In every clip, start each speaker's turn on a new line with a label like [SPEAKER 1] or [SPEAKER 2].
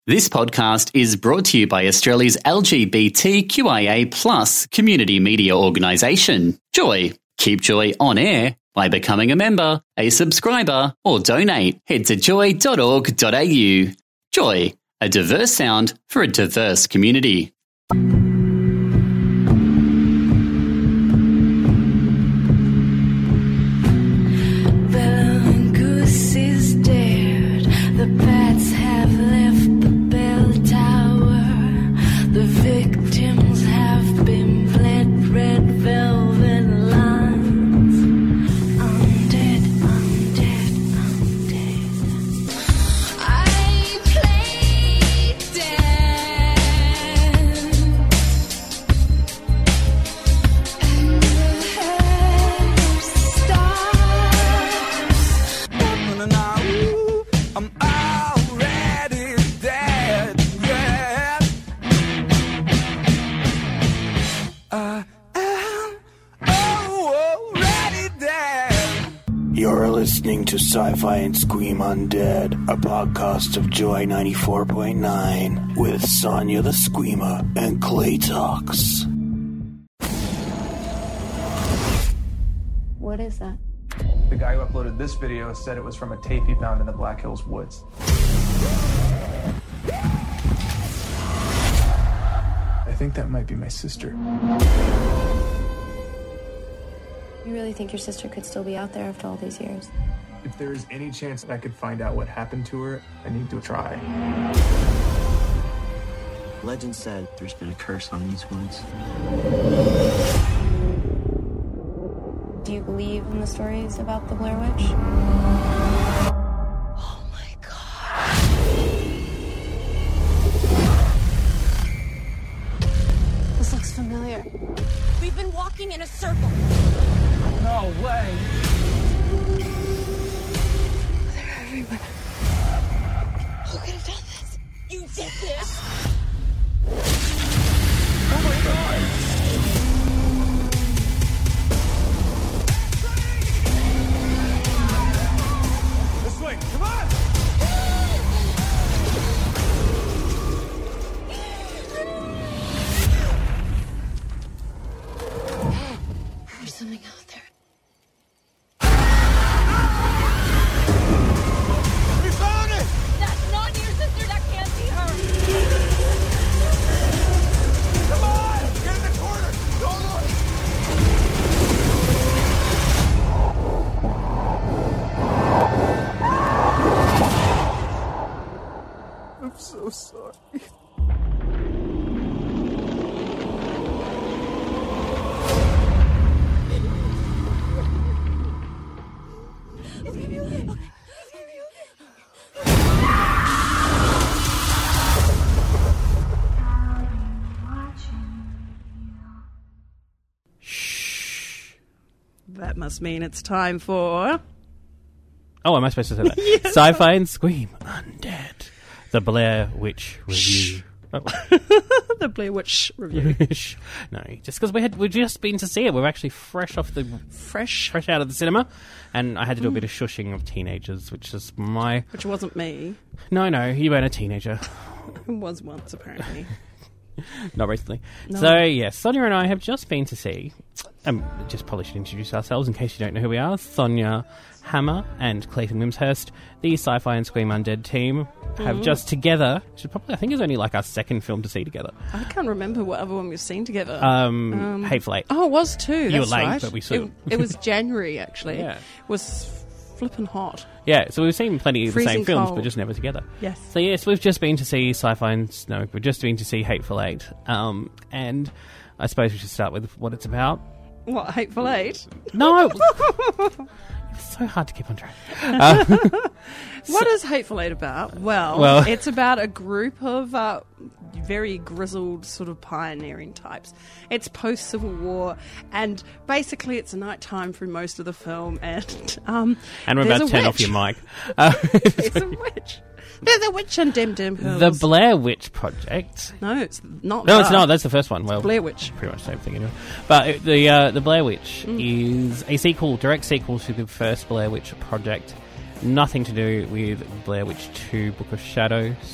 [SPEAKER 1] This podcast is brought to you by Australia's LGBTQIA+ community media organisation, Joy. Keep Joy on air by becoming a member, a subscriber, or donate. Head to joy.org.au. Joy, a diverse sound for a diverse community.
[SPEAKER 2] To Sci-Fi and Scream Undead, a podcast of Joy 94.9 with Sonia the Screamer and Clay Talks.
[SPEAKER 3] What is that?
[SPEAKER 4] The guy who uploaded this video said it was from a tape he found in the Black Hills woods. I think that might be my sister.
[SPEAKER 3] You really think your sister could still be out there after all these years?
[SPEAKER 4] If there is any chance that I could find out what happened to her, I need to try.
[SPEAKER 5] Legend said there's been a curse on these woods.
[SPEAKER 3] Do you believe in the stories about the Blair Witch? Oh my God. This looks familiar.
[SPEAKER 6] We've been walking in a circle.
[SPEAKER 4] No way.
[SPEAKER 3] They're everywhere. Who could have done this?
[SPEAKER 6] You did this!
[SPEAKER 4] Oh my God! This way, come on!
[SPEAKER 3] There's something out there.
[SPEAKER 4] I'm so sorry.
[SPEAKER 7] Shh. That must mean it's time for...
[SPEAKER 8] Oh, am I supposed to say that?
[SPEAKER 7] Yes.
[SPEAKER 8] Sci-Fi and Scream Undead. The Blair Witch Review. Oh.
[SPEAKER 7] The Blair Witch Review.
[SPEAKER 8] No, just because we've just been to see it. We're actually fresh out of the cinema, and I had to do a bit of shushing of teenagers, which is
[SPEAKER 7] Which wasn't me.
[SPEAKER 8] No, you weren't a teenager.
[SPEAKER 7] It was once, apparently.
[SPEAKER 8] Not recently.
[SPEAKER 7] No.
[SPEAKER 8] So, yes, Sonia and I have just been to see... just probably should introduce ourselves in case you don't know who we are. Sonia Hammer and Clayton Wimshurst, the Sci-Fi and Scream Undead team, have just together... Which is probably, I think, is only like our second film to see together.
[SPEAKER 7] I can't remember what other one we've seen together.
[SPEAKER 8] Hateful Eight.
[SPEAKER 7] Oh, it was too.
[SPEAKER 8] You were
[SPEAKER 7] That's
[SPEAKER 8] late,
[SPEAKER 7] right.
[SPEAKER 8] but we saw it.
[SPEAKER 7] It was January, actually.
[SPEAKER 8] Yeah.
[SPEAKER 7] It was flipping hot.
[SPEAKER 8] Yeah, so we've seen plenty of the
[SPEAKER 7] Freezing
[SPEAKER 8] same films,
[SPEAKER 7] cold.
[SPEAKER 8] but just never together.
[SPEAKER 7] Yes.
[SPEAKER 8] So yes, we've just been to see Sci-Fi and... No, we've just been to see Hateful Eight. And I suppose we should start with what it's about.
[SPEAKER 7] What, Hateful Eight?
[SPEAKER 8] No! It's so hard to keep on track.
[SPEAKER 7] What is Hateful Eight about? Well, it's about a group of very grizzled sort of pioneering types. It's post-Civil War, and basically it's nighttime through most of the film, and
[SPEAKER 8] we're about to turn off your mic.
[SPEAKER 7] There's a witch. There's a witch and Dim Dim Hills.
[SPEAKER 8] The Blair Witch Project.
[SPEAKER 7] No, it's not.
[SPEAKER 8] No, it's not. That's the first one. Well,
[SPEAKER 7] Blair Witch.
[SPEAKER 8] Pretty much the same thing anyway. But the Blair Witch is a direct sequel to the first Blair Witch Project. Nothing to do with Blair Witch 2 Book of Shadows,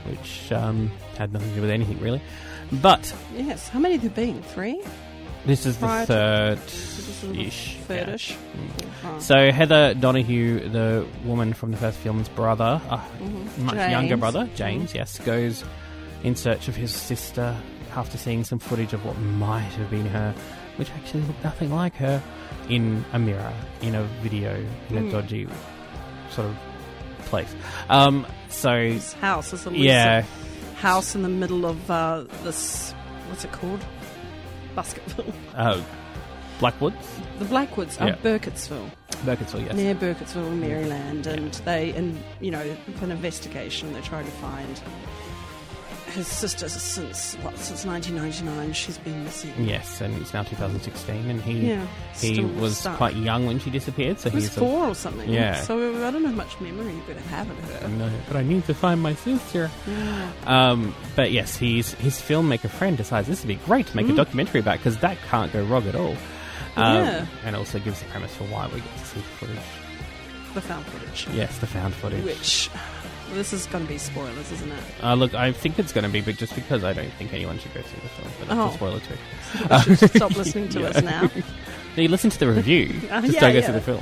[SPEAKER 8] which had nothing to do with anything, really. But...
[SPEAKER 7] Yes. How many have there been? 3?
[SPEAKER 8] This is the third-ish.
[SPEAKER 7] Third-ish.
[SPEAKER 8] Yeah. Oh. So Heather Donahue, the woman from the first film's brother, much younger brother, James, yes, goes in search of his sister after seeing some footage of what might have been her, which actually looked nothing like her, in a mirror, in a video, in a dodgy sort of place. So
[SPEAKER 7] his house is a house in the middle of this, what's it called? Basketville.
[SPEAKER 8] Blackwoods?
[SPEAKER 7] The Blackwoods, Burkittsville.
[SPEAKER 8] Burkittsville, yes.
[SPEAKER 7] Near Burkittsville, Maryland, and they, for an investigation, they're trying to find his sister since 1999. She's been missing.
[SPEAKER 8] Yes, and it's now 2016, and he was quite young when she disappeared. So
[SPEAKER 7] he was 4 or something.
[SPEAKER 8] Yeah.
[SPEAKER 7] So I don't know how much memory you could have of her.
[SPEAKER 8] No, but I need to find my sister. Yeah. But yes, his filmmaker friend decides this would be great to make a documentary about, because that can't go wrong at all. And also gives the premise for why we get to see the footage.
[SPEAKER 7] The found footage.
[SPEAKER 8] Yes, the found footage.
[SPEAKER 7] Which... this is going to be spoilers, isn't it?
[SPEAKER 8] Look, I think it's going to be, but just because I don't think anyone should go see the film. But that's a spoiler too.
[SPEAKER 7] You should stop listening to us now.
[SPEAKER 8] No, you listen to the review. Just don't go see the film.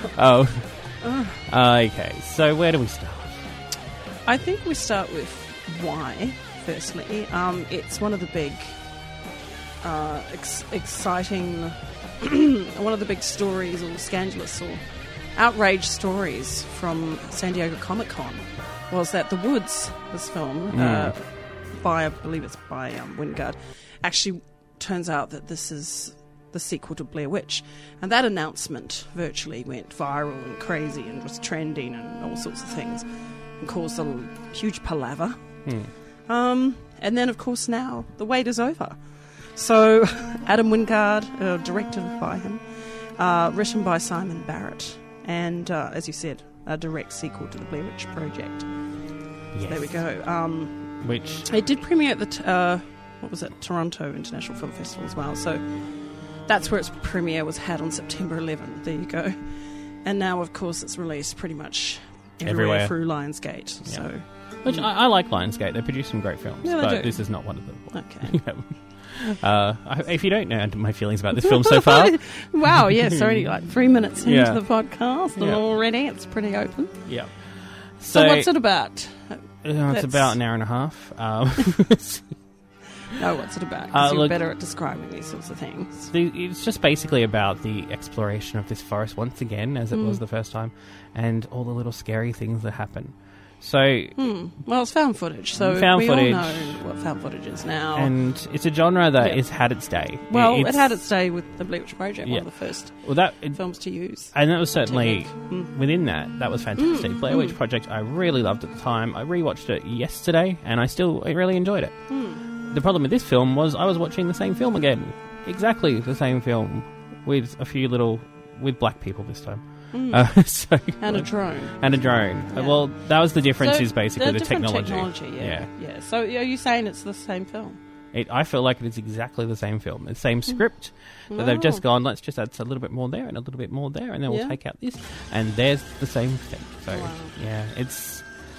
[SPEAKER 8] Okay, so where do we start?
[SPEAKER 7] I think we start with why, firstly. It's one of the big, exciting, one of the big stories, or scandalous, or outrage stories from San Diego Comic-Con was that The Woods, this film, I believe it's by Wingard, actually turns out that this is the sequel to Blair Witch. And that announcement virtually went viral and crazy and was trending and all sorts of things and caused a huge palaver. And then, of course, now the wait is over. So Adam Wingard, directed by him, written by Simon Barrett, and, as you said, a direct sequel to the Blair Witch Project. Yes. So there we go.
[SPEAKER 8] Which...
[SPEAKER 7] It did premiere at the, Toronto International Film Festival as well. So that's where its premiere was had on September 11. There you go. And now, of course, it's released pretty much everywhere through Lionsgate. Yeah. So,
[SPEAKER 8] which I like Lionsgate. They produce some great films, but this is not one of them.
[SPEAKER 7] Okay.
[SPEAKER 8] If you don't know my feelings about this film so far...
[SPEAKER 7] Wow, yes, already like 3 minutes into the podcast, and already it's pretty open.
[SPEAKER 8] Yeah.
[SPEAKER 7] So what's it about?
[SPEAKER 8] It's about an hour and a half.
[SPEAKER 7] No, what's it about? Because you're better at describing these sorts of things.
[SPEAKER 8] It's just basically about the exploration of this forest once again, as it was the first time, and all the little scary things that happen. So,
[SPEAKER 7] well, it's found footage, so we all know what found footage is now.
[SPEAKER 8] And it's a genre that has had its day.
[SPEAKER 7] Well, it had its day with the Blair Witch Project, one of the first films to use.
[SPEAKER 8] And that was certainly, within that was fantastic. Blair Witch Project, I really loved at the time. I rewatched it yesterday, and I really enjoyed it. The problem with this film was I was watching the same film again. Exactly the same film, with with black people this time.
[SPEAKER 7] And a drone.
[SPEAKER 8] Yeah. Well, that was the difference, is basically the technology.
[SPEAKER 7] Yeah. So are you saying it's the same film?
[SPEAKER 8] I feel like it is exactly the same film. The same script, but they've just gone, let's just add a little bit more there and a little bit more there, and then we'll take out this. And there's the same thing. So, it's...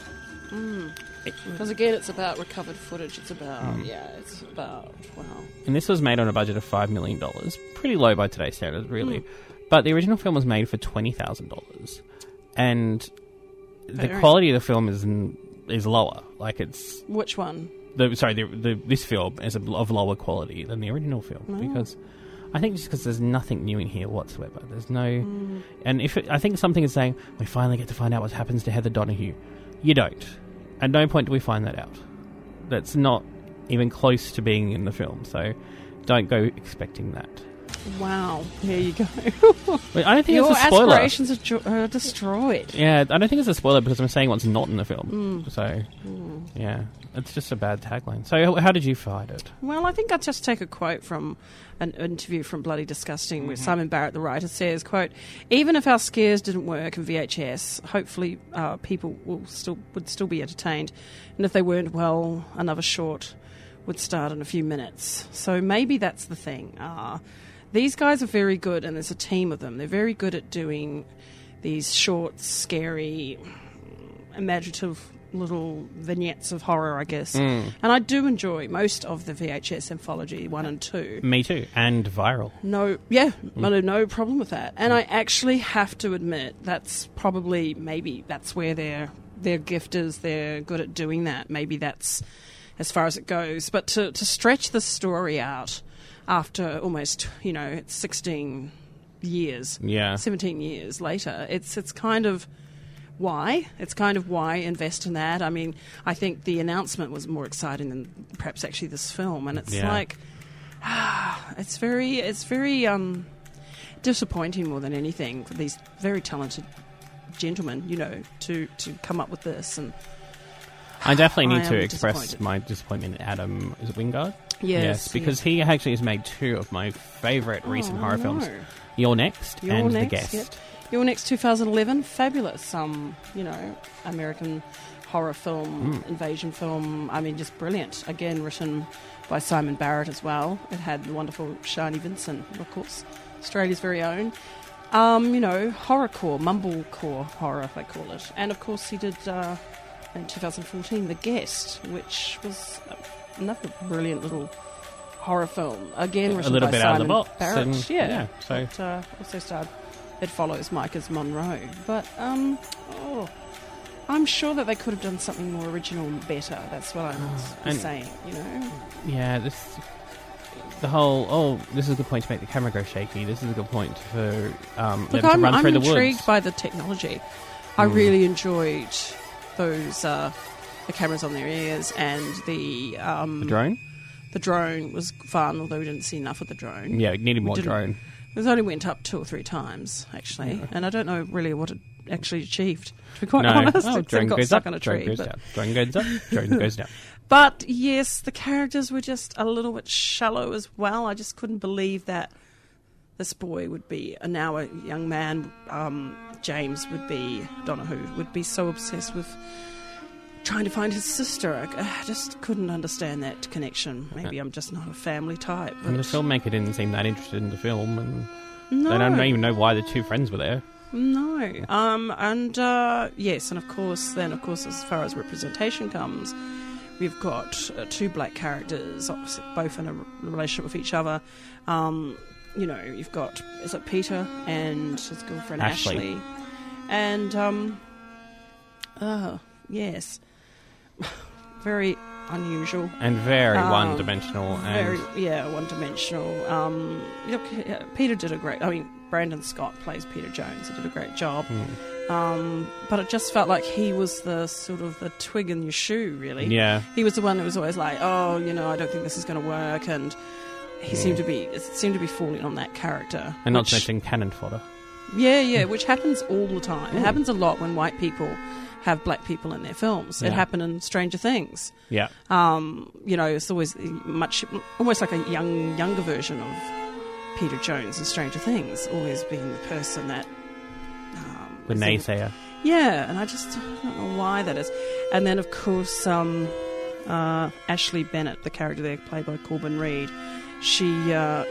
[SPEAKER 7] Because again, it's about recovered footage. It's about, wow.
[SPEAKER 8] And this was made on a budget of $5 million. Pretty low by today's standards, really. But the original film was made for $20,000, and the quality of the film is lower. Like it's
[SPEAKER 7] which one?
[SPEAKER 8] This film is of lower quality than the original film because I think just because there's nothing new in here whatsoever. There's no, and I think something is saying we finally get to find out what happens to Heather Donahue. You don't. At no point do we find that out. That's not even close to being in the film. So don't go expecting that.
[SPEAKER 7] Wow, there you go.
[SPEAKER 8] I don't think
[SPEAKER 7] your
[SPEAKER 8] it's a spoiler.
[SPEAKER 7] Your aspirations are destroyed.
[SPEAKER 8] Yeah, I don't think it's a spoiler because I'm saying what's not in the film. So, yeah, it's just a bad tagline. So how did you find it?
[SPEAKER 7] Well, I think I'll just take a quote from an interview from Bloody Disgusting where Simon Barrett, the writer, says, quote, "Even if our scares didn't work in VHS, hopefully people would still be entertained. And if they weren't, well, another short would start in a few minutes." So maybe that's the thing. These guys are very good, and there's a team of them. They're very good at doing these short, scary, imaginative little vignettes of horror, I guess. And I do enjoy most of the VHS Anthology 1 and 2.
[SPEAKER 8] Me too. And Viral.
[SPEAKER 7] No problem with that. And I actually have to admit that's probably, maybe that's where their gift is. They're good at doing that. Maybe that's as far as it goes. But to stretch the story out after almost, it's 16 years, 17 years later, it's kind of why. It's kind of why invest in that. I mean, I think the announcement was more exciting than perhaps actually this film. And it's it's very disappointing more than anything for these very talented gentlemen, to come up with this. And
[SPEAKER 8] I definitely need to express my disappointment in Adam, is it Wingard?
[SPEAKER 7] Yes,
[SPEAKER 8] because he actually has made two of my favourite recent horror films. You're Next and The Guest. Yep.
[SPEAKER 7] You're Next 2011, fabulous, American horror film, invasion film. I mean, just brilliant. Again, written by Simon Barrett as well. It had the wonderful Shani Vincent, of course, Australia's very own. Horrorcore, mumblecore horror, they call it. And, of course, he did, in 2014, The Guest, which was another brilliant little horror film. Again, written by Simon Barrett. But, also starred It Follows Micah's Monroe. But, I'm sure that they could have done something more original and better. That's what I'm saying,
[SPEAKER 8] Yeah, this is a good point to make the camera go shaky. This is a good point for them to run through the woods.
[SPEAKER 7] I'm intrigued by the technology. I really enjoyed those, the cameras on their ears and the
[SPEAKER 8] drone?
[SPEAKER 7] The drone was fun, although we didn't see enough of the drone.
[SPEAKER 8] Yeah, it needed more drone.
[SPEAKER 7] It only went up 2 or 3 times, actually, and I don't know really what it actually achieved, to be quite honest.
[SPEAKER 8] Drone
[SPEAKER 7] got
[SPEAKER 8] goes
[SPEAKER 7] stuck
[SPEAKER 8] up,
[SPEAKER 7] on a tree.
[SPEAKER 8] Drone goes down. Drone goes up, drone goes down.
[SPEAKER 7] But, yes, the characters were just a little bit shallow as well. I just couldn't believe that this boy would be, now a young man, James Donahue, would be so obsessed with trying to find his sister. I just couldn't understand that connection. Maybe I'm just not a family type. But
[SPEAKER 8] and the filmmaker didn't seem that interested in the film, and they don't even know why the two friends were there.
[SPEAKER 7] No. Yes, and of course, as far as representation comes, we've got 2 black characters, obviously both in a relationship with each other. You've got, is it Peter and his girlfriend Ashley? And, yes. Very unusual.
[SPEAKER 8] And very one-dimensional.
[SPEAKER 7] One-dimensional. Peter did a great... Brandon Scott plays Peter Jones. He did a great job. But it just felt like he was the sort of the twig in your shoe, really. Yeah. He was the one who was always like, I don't think this is going to work, and he seemed to be falling on that character.
[SPEAKER 8] And not to mention cannon fodder.
[SPEAKER 7] Yeah, which happens all the time. It happens a lot when white people have black people in their films. It happened in Stranger Things.
[SPEAKER 8] Yeah.
[SPEAKER 7] It's always almost like a younger version of Peter Jones in Stranger Things, always being the person that...
[SPEAKER 8] the naysayer.
[SPEAKER 7] Yeah, and I don't know why that is. And then, of course, Ashley Bennett, the character there, played by Corbin Reed, she,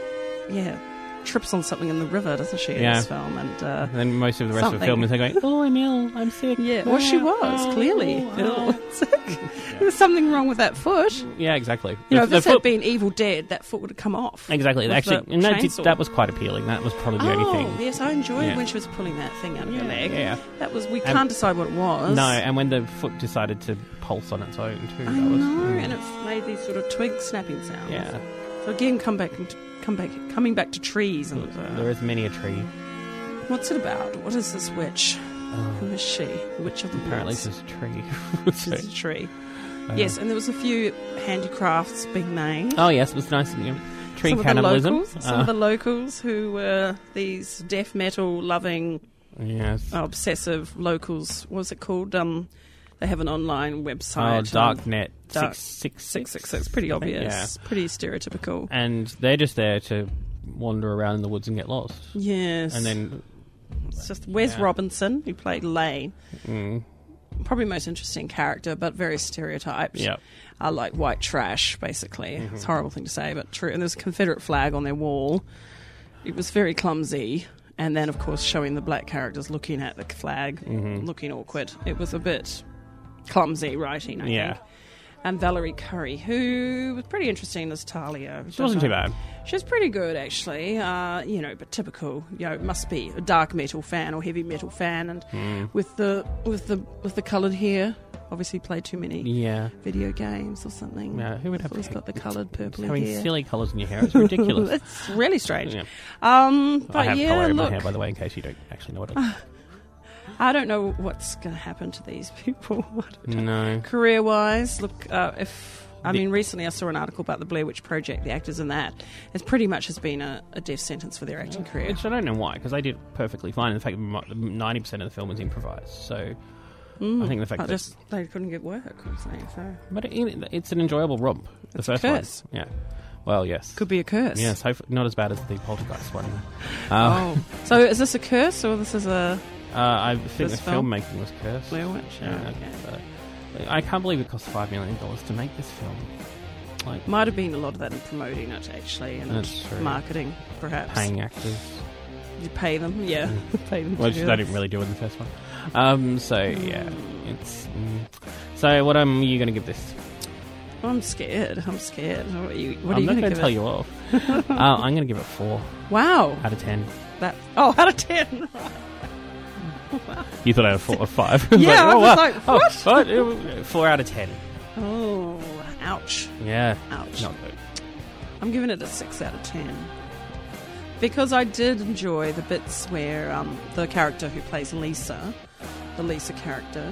[SPEAKER 7] trips on something in the river, doesn't she, in this film? And
[SPEAKER 8] then most of the rest of the film is her going, I'm ill, I'm sick.
[SPEAKER 7] Yeah, well, she was, clearly ill. There was something wrong with that foot.
[SPEAKER 8] Yeah, exactly.
[SPEAKER 7] If this had been Evil Dead, that foot would have come off.
[SPEAKER 8] Exactly. Actually, and that was quite appealing. That was probably the only thing.
[SPEAKER 7] Yes, I enjoyed when she was pulling that thing out of her leg. Yeah. That was, we can't decide what it was.
[SPEAKER 8] No, and when the foot decided to pulse on its own, too.
[SPEAKER 7] And it made these sort of twig snapping sounds.
[SPEAKER 8] Yeah.
[SPEAKER 7] So again, coming back to trees. And
[SPEAKER 8] there is many a tree.
[SPEAKER 7] What's it about? What is this witch? Who is she? The witch of the
[SPEAKER 8] apparently
[SPEAKER 7] woods.
[SPEAKER 8] It's a tree.
[SPEAKER 7] It's a tree. Yes, and there was a few handicrafts being made.
[SPEAKER 8] Oh yes, it was nice. Tree cannibalism.
[SPEAKER 7] Some of the locals who were these death metal loving, obsessive locals. What was it called? They have an online website.
[SPEAKER 8] Oh, Darknet
[SPEAKER 7] 666. Pretty obvious. Pretty stereotypical.
[SPEAKER 8] And they're just there to wander around in the woods and get lost.
[SPEAKER 7] Yes.
[SPEAKER 8] And then...
[SPEAKER 7] It's just Wes Robinson, who played Lane. Probably most interesting character, but very stereotyped.
[SPEAKER 8] Yep.
[SPEAKER 7] Like white trash, basically. It's a horrible thing to say, but true. And there's a Confederate flag on their wall. It was very clumsy. And then, of course, showing the black characters looking at the flag, looking awkward. It was a bit... clumsy writing, I
[SPEAKER 8] Yeah.
[SPEAKER 7] think. And Valerie Curry, who was pretty interesting as Talia.
[SPEAKER 8] She wasn't too bad.
[SPEAKER 7] She's pretty good, actually. But typical. Must be a dark metal fan or heavy metal fan, and with the coloured hair. Obviously, played too many video games or something.
[SPEAKER 8] Yeah, who would have
[SPEAKER 7] always got the coloured purple hair?
[SPEAKER 8] Having silly colours in your hair, it's ridiculous.
[SPEAKER 7] It's really strange.
[SPEAKER 8] Yeah.
[SPEAKER 7] But
[SPEAKER 8] I have colour in my
[SPEAKER 7] look,
[SPEAKER 8] hair, by the way, in case you don't actually know what it is.
[SPEAKER 7] I don't know what's going to happen to these people.
[SPEAKER 8] No.
[SPEAKER 7] Career-wise, look, recently I saw an article about the Blair Witch Project, the actors in that. It pretty much has been a death sentence for their acting career.
[SPEAKER 8] Which I don't know why, because they did perfectly fine. In fact, 90% of the film was improvised, so... I think the fact that
[SPEAKER 7] they couldn't get work, I'm saying, so.
[SPEAKER 8] But it's an enjoyable romp. The
[SPEAKER 7] It's
[SPEAKER 8] first
[SPEAKER 7] a curse.
[SPEAKER 8] one. Yeah. Well, yes.
[SPEAKER 7] Could be a curse.
[SPEAKER 8] Yes, not as bad as the Poltergeist one.
[SPEAKER 7] So is this a curse or this is a...
[SPEAKER 8] I think the
[SPEAKER 7] film?
[SPEAKER 8] filmmaking was cursed.
[SPEAKER 7] Blair Witch?
[SPEAKER 8] Yeah.
[SPEAKER 7] Okay.
[SPEAKER 8] I can't believe it cost $5 million to make this film.
[SPEAKER 7] Might have been a lot of that in promoting it, actually, and
[SPEAKER 8] That's true.
[SPEAKER 7] marketing, perhaps.
[SPEAKER 8] Paying actors.
[SPEAKER 7] You pay them, yeah. Pay them.
[SPEAKER 8] Which they didn't really do in the first one. It's... So what are you going to give this?
[SPEAKER 7] I'm scared. What are you
[SPEAKER 8] I'm not
[SPEAKER 7] going
[SPEAKER 8] going to tell you off. I'm going to give it 4.
[SPEAKER 7] Wow.
[SPEAKER 8] Out of 10.
[SPEAKER 7] Out of 10.
[SPEAKER 8] You thought I had 4 or 5.
[SPEAKER 7] Yeah, I was like, what?
[SPEAKER 8] 4 out of 10.
[SPEAKER 7] Oh, ouch.
[SPEAKER 8] Yeah.
[SPEAKER 7] Ouch.
[SPEAKER 8] Not good.
[SPEAKER 7] I'm giving it a 6 out of 10. Because I did enjoy the bits where the character who plays Lisa, the Lisa character,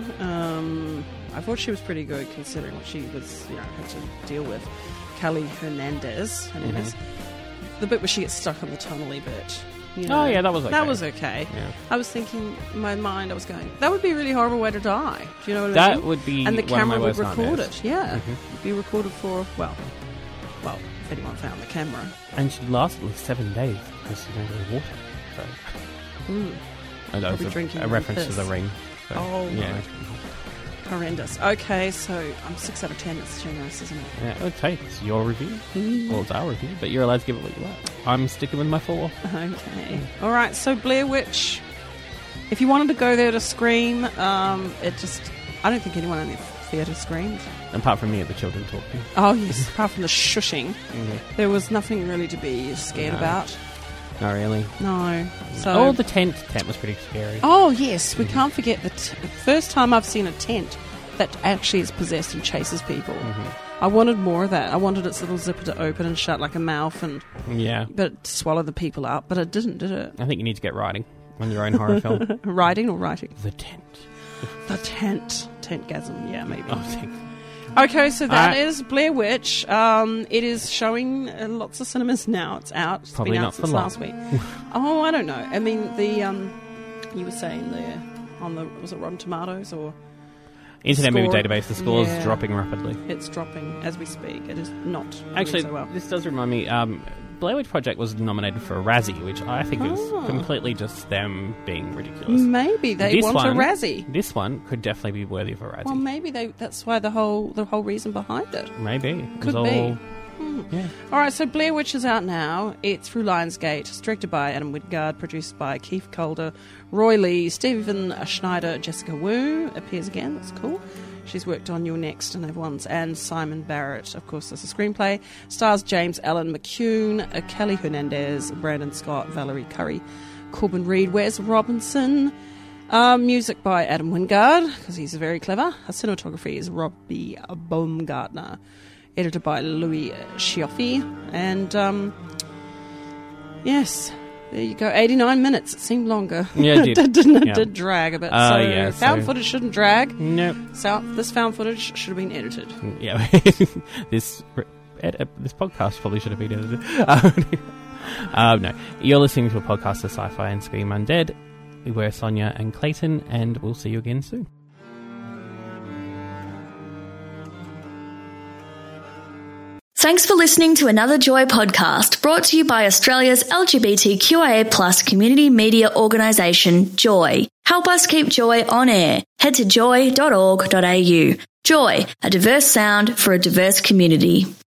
[SPEAKER 7] I thought she was pretty good considering what she was, had to deal with. Kelly Hernandez, her name is. The bit where she gets stuck on the tunnely bit.
[SPEAKER 8] Oh, yeah, that was okay.
[SPEAKER 7] That was okay.
[SPEAKER 8] Yeah.
[SPEAKER 7] I was thinking, in my mind, I was going, that would be a really horrible way to die. Do you know what I mean?
[SPEAKER 8] That would be
[SPEAKER 7] and the
[SPEAKER 8] one of my
[SPEAKER 7] camera would
[SPEAKER 8] worst
[SPEAKER 7] record
[SPEAKER 8] nightmares.
[SPEAKER 7] it. Yeah. It'd be recorded for, well, if anyone found the camera.
[SPEAKER 8] And she'd last at least 7 days because you don't get water. So. That was a reference to The Ring. So,
[SPEAKER 7] oh,
[SPEAKER 8] yeah.
[SPEAKER 7] right. Horrendous. Okay, so I'm 6 out of 10. It's generous, isn't it?
[SPEAKER 8] Yeah, okay, it's your review. Well, it's our review, but you're allowed to give it what you like. I'm sticking with my 4.
[SPEAKER 7] Okay. All right, so Blair Witch, if you wanted to go there to scream, I don't think anyone in the theatre screamed.
[SPEAKER 8] Apart from me at the children talking.
[SPEAKER 7] Oh, yes, apart from the shushing. There was nothing really to be scared about.
[SPEAKER 8] Not really.
[SPEAKER 7] No. So,
[SPEAKER 8] the tent. Tent was pretty scary.
[SPEAKER 7] Oh, yes. We can't forget the first time I've seen a tent that actually is possessed and chases people. I wanted more of that. I wanted its little zipper to open and shut like a mouth but swallow the people up. But it didn't, did it?
[SPEAKER 8] I think you need to get writing on your own horror film.
[SPEAKER 7] Writing or writing?
[SPEAKER 8] The tent.
[SPEAKER 7] The tent. Tentgasm, yeah, maybe.
[SPEAKER 8] Oh, thanks.
[SPEAKER 7] Okay, so that is Blair Witch. It is showing lots of cinemas now. It's out. It's
[SPEAKER 8] Probably
[SPEAKER 7] been out
[SPEAKER 8] not
[SPEAKER 7] since
[SPEAKER 8] for long.
[SPEAKER 7] last week. Oh, I don't know. I mean, you were saying there was it Rotten Tomatoes or
[SPEAKER 8] Internet Movie
[SPEAKER 7] score?
[SPEAKER 8] Database, the score is dropping rapidly.
[SPEAKER 7] It's dropping as we speak. It is not doing
[SPEAKER 8] Actually,
[SPEAKER 7] so well.
[SPEAKER 8] this does remind me, Blair Witch Project was nominated for a Razzie, which I think is completely just them being ridiculous.
[SPEAKER 7] Maybe they want a Razzie.
[SPEAKER 8] This one could definitely be worthy of a Razzie.
[SPEAKER 7] Well, maybe that's why the whole reason behind it.
[SPEAKER 8] Maybe.
[SPEAKER 7] Could be.
[SPEAKER 8] Yeah.
[SPEAKER 7] All right, so Blair Witch is out now. It's through Lionsgate. It's directed by Adam Wingard, produced by Keith Calder, Roy Lee, Stephen Schneider, Jessica Wu appears again. That's cool. She's worked on Your Next and Everyone's, and Simon Barrett. Of course, there's a screenplay. Stars James Allen McCune, Kelly Hernandez, Brandon Scott, Valerie Curry, Corbin Reed, Wes Robinson. Music by Adam Wingard, because he's very clever. Cinematography is Robbie Baumgartner. Edited by Louis Schioffi. And, yes, there you go. 89 minutes. It seemed longer.
[SPEAKER 8] Yeah, it did.
[SPEAKER 7] It did drag a bit. Found footage shouldn't drag.
[SPEAKER 8] Nope.
[SPEAKER 7] This found footage should have been edited.
[SPEAKER 8] Yeah. This podcast probably should have been edited. No. You're listening to a podcast of Sci-Fi and Scream Undead. We're Sonia and Clayton, and we'll see you again soon.
[SPEAKER 9] Thanks for listening to another Joy podcast brought to you by Australia's LGBTQIA+ community media organisation, Joy. Help us keep Joy on air. Head to joy.org.au. Joy, a diverse sound for a diverse community.